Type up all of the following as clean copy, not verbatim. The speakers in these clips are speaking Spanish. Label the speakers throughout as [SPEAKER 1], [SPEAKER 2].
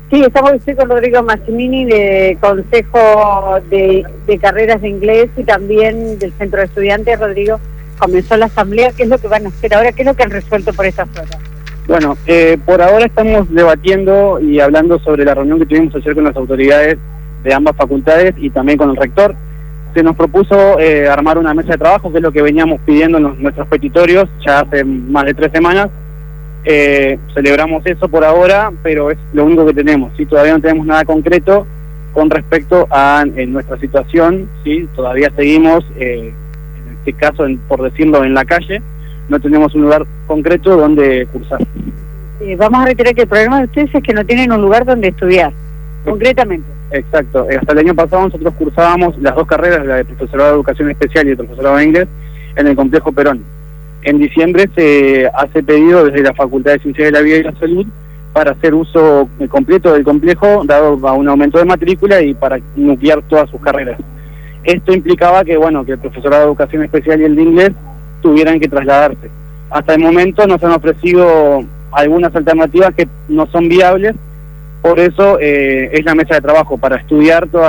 [SPEAKER 1] Sí, estoy con Rodrigo Massimini de Consejo de Carreras de Inglés y también del Centro de Estudiantes. Rodrigo, comenzó la asamblea. ¿Qué es lo que van a hacer ahora? ¿Qué es lo que han resuelto por estas horas?
[SPEAKER 2] Bueno, por ahora estamos debatiendo y hablando sobre la reunión que tuvimos ayer con las autoridades de ambas facultades y también con el rector. Se nos propuso armar una mesa de trabajo, que es lo que veníamos pidiendo en nuestros petitorios ya hace más de 3 semanas. Celebramos eso por ahora, pero es lo único que tenemos, ¿sí? Todavía no tenemos nada concreto con respecto a nuestra situación, ¿sí? Todavía seguimos, en este caso, por decirlo, en la calle, no tenemos un lugar concreto donde cursar.
[SPEAKER 1] Vamos a reiterar que el problema de ustedes es que no tienen un lugar donde estudiar, concretamente.
[SPEAKER 2] Exacto, hasta el año pasado nosotros cursábamos las 2 carreras, la de profesorado de educación especial y el profesorado de inglés, en el complejo Perón. En diciembre se hace pedido desde la Facultad de Ciencias de la Vida y la Salud para hacer uso completo del complejo, dado a un aumento de matrícula y para nuclear todas sus carreras. Esto implicaba que, bueno, que el profesorado de educación especial y el de inglés tuvieran que trasladarse. Hasta el momento nos han ofrecido algunas alternativas que no son viables, por eso es la mesa de trabajo, para estudiar todas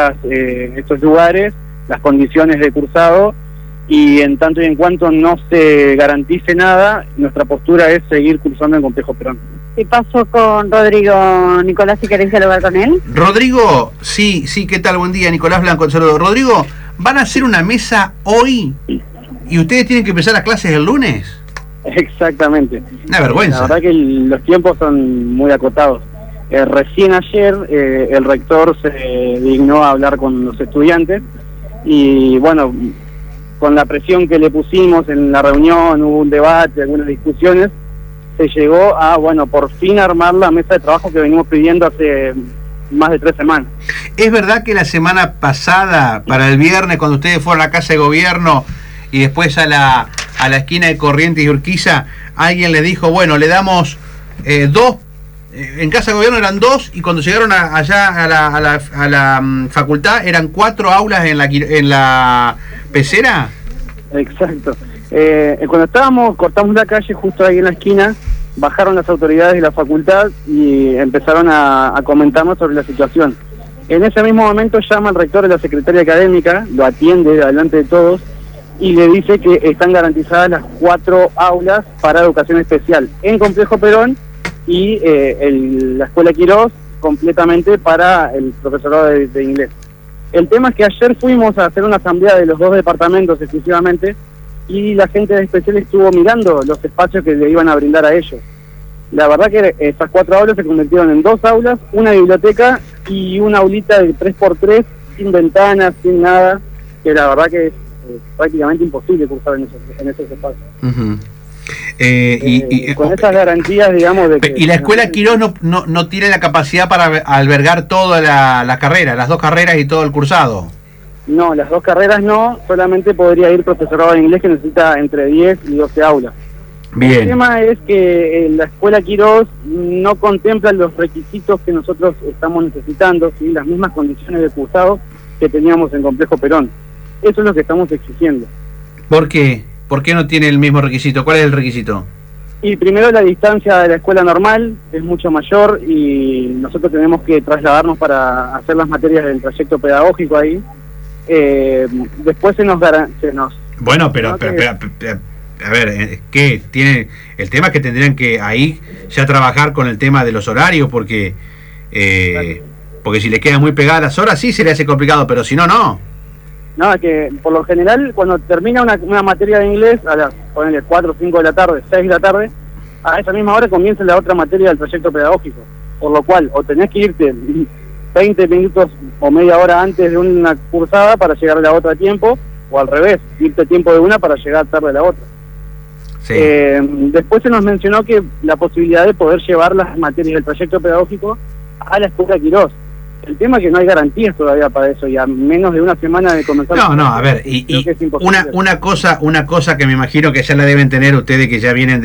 [SPEAKER 2] estos lugares, las condiciones de cursado, y en tanto y en cuanto no se garantice nada, nuestra postura es seguir cursando en Complejo Perón.
[SPEAKER 1] ¿Qué pasó con Rodrigo? Nicolás, si querés dialogar con él.
[SPEAKER 3] Rodrigo, sí, ¿qué tal? Buen día, Nicolás Blanco, el saludo. Rodrigo, ¿van a hacer una mesa hoy y ustedes tienen que empezar las clases el lunes?
[SPEAKER 2] Exactamente.
[SPEAKER 3] Una vergüenza.
[SPEAKER 2] La verdad que los tiempos son muy acotados. Recién ayer el rector se dignó a hablar con los estudiantes y, bueno, con la presión que le pusimos en la reunión, hubo un debate, algunas discusiones, se llegó a, bueno, por fin armar la mesa de trabajo que venimos pidiendo hace más de 3 semanas.
[SPEAKER 3] ¿Es verdad que la semana pasada, para el viernes, cuando ustedes fueron a la Casa de Gobierno y después a la esquina de Corrientes y Urquiza, alguien le dijo, bueno, le damos 2, en Casa de Gobierno eran 2, y cuando llegaron allá a la facultad eran 4 aulas en la pecera?
[SPEAKER 2] Exacto. Cuando cortamos la calle justo ahí en la esquina, bajaron las autoridades de la facultad y empezaron a comentarnos sobre la situación. En ese mismo momento llama el rector de la secretaria académica, lo atiende delante de todos y le dice que están garantizadas las 4 aulas para educación especial en Complejo Perón y la Escuela Quirós completamente para el profesorado de inglés. El tema es que ayer fuimos a hacer una asamblea de los 2 departamentos exclusivamente y la gente de especial estuvo mirando los espacios que le iban a brindar a ellos. La verdad que esas 4 aulas se convirtieron en 2 aulas, una biblioteca y una aulita de 3x3 sin ventanas, sin nada, que la verdad que es prácticamente imposible cursar en esos espacios.
[SPEAKER 3] Uh-huh.
[SPEAKER 2] Con esas garantías, digamos, de que...
[SPEAKER 3] ¿Y la Escuela Quirós no tiene la capacidad para albergar toda la carrera, las 2 carreras y todo el cursado?
[SPEAKER 2] No, las 2 carreras no, solamente podría ir profesorado de inglés, que necesita entre 10 y 12 aulas.
[SPEAKER 3] Bien.
[SPEAKER 2] El tema es que la Escuela Quirós no contempla los requisitos que nosotros estamos necesitando, ¿sí? Las mismas condiciones de cursado que teníamos en Complejo Perón. Eso es lo que estamos exigiendo.
[SPEAKER 3] ¿Por qué? ¿Por qué no tiene el mismo requisito? ¿Cuál es el requisito?
[SPEAKER 2] Y primero, la distancia de la escuela normal es mucho mayor y nosotros tenemos que trasladarnos para hacer las materias del trayecto pedagógico ahí. Después se nos...
[SPEAKER 3] Bueno, pero a ver, ¿qué tiene? El tema es que tendrían que ahí ya trabajar con el tema de los horarios, porque si le quedan muy pegadas las horas sí se le hace complicado, pero si no, no.
[SPEAKER 2] No, es que por lo general cuando termina una materia de inglés a las 4 o 5 de la tarde, 6 de la tarde, a esa misma hora comienza la otra materia del trayecto pedagógico, por lo cual o tenés que irte 20 minutos o media hora antes de una cursada para llegar a la otra a tiempo, o al revés, irte tiempo de una para llegar tarde a la otra.
[SPEAKER 3] Sí.
[SPEAKER 2] Después se nos mencionó que la posibilidad de poder llevar las materias del trayecto pedagógico a la Escuela Quirós. El tema es que no hay garantías todavía para eso, y a menos de una semana de comenzar...
[SPEAKER 3] No, a ver, y una cosa que me imagino que ya la deben tener ustedes, que ya vienen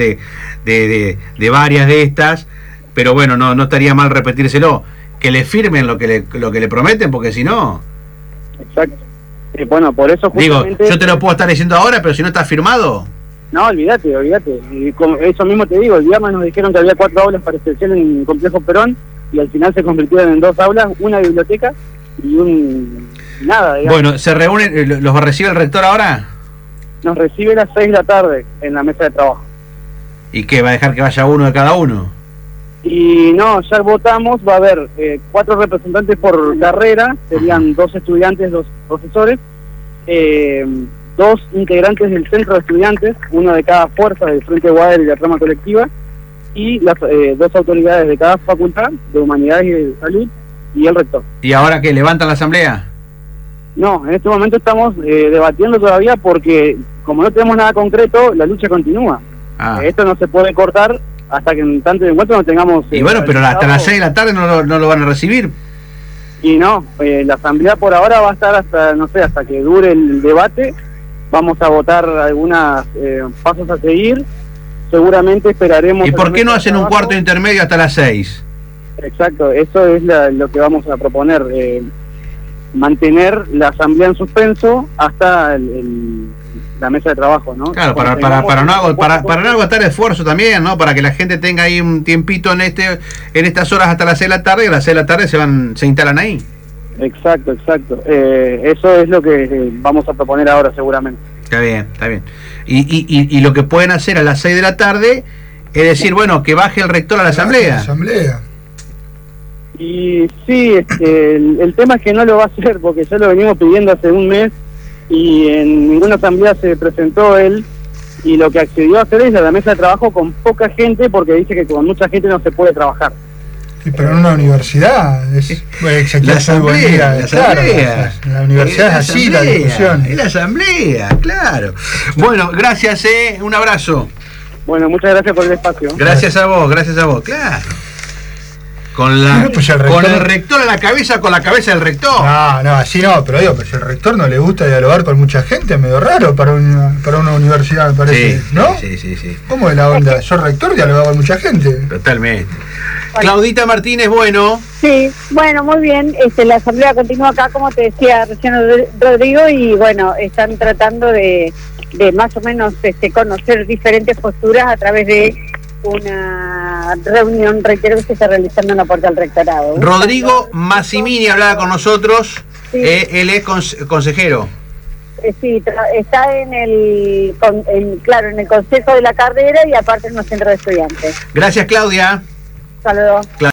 [SPEAKER 3] de varias de estas, pero bueno, no estaría mal repetírselo, que le firmen lo que le prometen, porque si no...
[SPEAKER 2] Exacto. Bueno, por eso justamente...
[SPEAKER 3] Digo, yo te lo puedo estar diciendo ahora, pero si no está firmado...
[SPEAKER 2] No, olvídate. Y eso mismo te digo, el viernes nos dijeron que había 4 aulas para especial en Complejo Perón, y al final se convirtieron en 2 aulas, una biblioteca y nada, digamos.
[SPEAKER 3] Bueno, ¿se reúnen, los recibe el rector ahora?
[SPEAKER 2] Nos recibe a las 6 de la tarde en la mesa de trabajo.
[SPEAKER 3] ¿Y qué? ¿Va a dejar que vaya uno de cada uno?
[SPEAKER 2] Y no, ya votamos, va a haber 4 representantes por carrera, serían 2 estudiantes, 2 profesores, 2 integrantes del centro de estudiantes, uno de cada fuerza del Frente Guadel y la rama colectiva, y las 2 autoridades de cada facultad, de Humanidades y de Salud, y el rector.
[SPEAKER 3] ¿Y ahora que levantan la asamblea?
[SPEAKER 2] No, en este momento estamos debatiendo todavía porque como no tenemos nada concreto, la lucha continúa. Esto no se puede cortar hasta que en tanto de encuentro no tengamos...
[SPEAKER 3] y bueno, pero hasta las 6 de la tarde no lo van a recibir.
[SPEAKER 2] Y no, la asamblea por ahora va a estar hasta, no sé, hasta que dure el debate. Vamos a votar algunos pasos a seguir. Seguramente esperaremos...
[SPEAKER 3] ¿Y por qué no hacen un cuarto intermedio hasta las 6?
[SPEAKER 2] Exacto, eso es lo que vamos a proponer. Mantener la asamblea en suspenso hasta la mesa de trabajo, ¿no?
[SPEAKER 3] Claro, para no agotar esfuerzo también, ¿no? Para que la gente tenga ahí un tiempito en estas horas hasta las 6 de la tarde, y a las 6 de la tarde se instalan ahí.
[SPEAKER 2] Exacto. Eso es lo que vamos a proponer ahora seguramente.
[SPEAKER 3] Está bien. Y lo que pueden hacer a las 6 de la tarde es decir, bueno, que baje el rector a la asamblea.
[SPEAKER 2] Y sí, el tema es que no lo va a hacer porque ya lo venimos pidiendo hace un mes y en ninguna asamblea se presentó él, y lo que accedió a hacer es la mesa de trabajo con poca gente porque dice que con mucha gente no se puede trabajar.
[SPEAKER 4] Sí, pero en una universidad
[SPEAKER 3] la asamblea,
[SPEAKER 4] claro, la universidad es así, la discusión.
[SPEAKER 3] Es la asamblea, claro. Bueno, gracias, un abrazo.
[SPEAKER 2] Bueno, muchas gracias por el espacio.
[SPEAKER 3] Gracias a vos, claro. Con el rector a la cabeza, con la cabeza del rector.
[SPEAKER 4] No, así no, pero digo, si al rector no le gusta dialogar con mucha gente, es medio raro para una universidad, me parece,
[SPEAKER 3] sí,
[SPEAKER 4] ¿no?
[SPEAKER 3] Sí.
[SPEAKER 4] ¿Cómo es la onda? Yo rector dialogo con mucha gente.
[SPEAKER 3] Totalmente. Claudita Martínez, bueno.
[SPEAKER 1] Sí, bueno, muy bien. La asamblea continúa acá, como te decía recién Rodrigo, y bueno, están tratando de más o menos conocer diferentes posturas a través de una reunión, reitero, que se está realizando en la puerta del rectorado.
[SPEAKER 3] Rodrigo Massimini hablaba con nosotros, sí. Él es consejero.
[SPEAKER 1] Sí, está en el consejo de la carrera y aparte en los centros de estudiantes.
[SPEAKER 3] Gracias, Claudia.
[SPEAKER 1] Saludos.